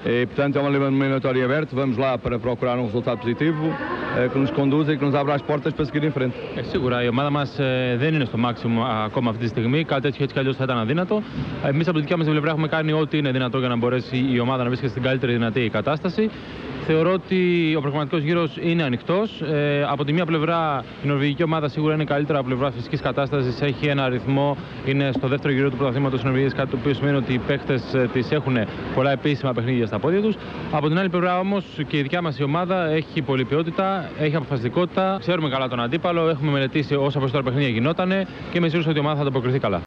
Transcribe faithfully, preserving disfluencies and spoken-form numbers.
E, portanto, é uma eliminatória aberta. Vamos lá para procurar um resultado positivo eh, que nos conduza e que nos abra as portas para seguir em frente. Ε, σίγουρα η ομάδα μας ε, δεν είναι στο maximum ακόμα αυτή τη στιγμή. Κάτι τέτοιο έτσι κι αλλιώς θα ήταν αδύνατο. Εμείς από την δικιά μας πλευρά έχουμε κάνει ό,τι είναι δυνατό για να μπορέσει η ομάδα να βρίσκεται στην καλύτερη δυνατή κατάσταση. Θεωρώ ότι ο προγραμματικός γύρος είναι ανοιχτός. Ε, από τη μία πλευρά η νορβηγική ομάδα σίγουρα είναι καλύτερα από πλευρά φυσικής κατάστασης. Έχει ένα αριθμό, είναι στο δεύτερο γύρο του πρωταθλήματος της Νορβηγίας, κάτι το οποίο σημαίνει ότι οι παίχτες της έχουν πολλά επίσημα παιχνίδια στα πόδια τους. Από την άλλη πλευρά όμως και η δικιά μας η ομάδα έχει πολλή ποιότητα, έχει αποφασιστικότητα. Ξέρουμε καλά τον αντίπαλο, έχουμε μελετήσει όσα προς τώρα παιχνίδια γινότανε και είμαι σίγουρος ότι η ομάδα θα ανταποκριθεί καλά.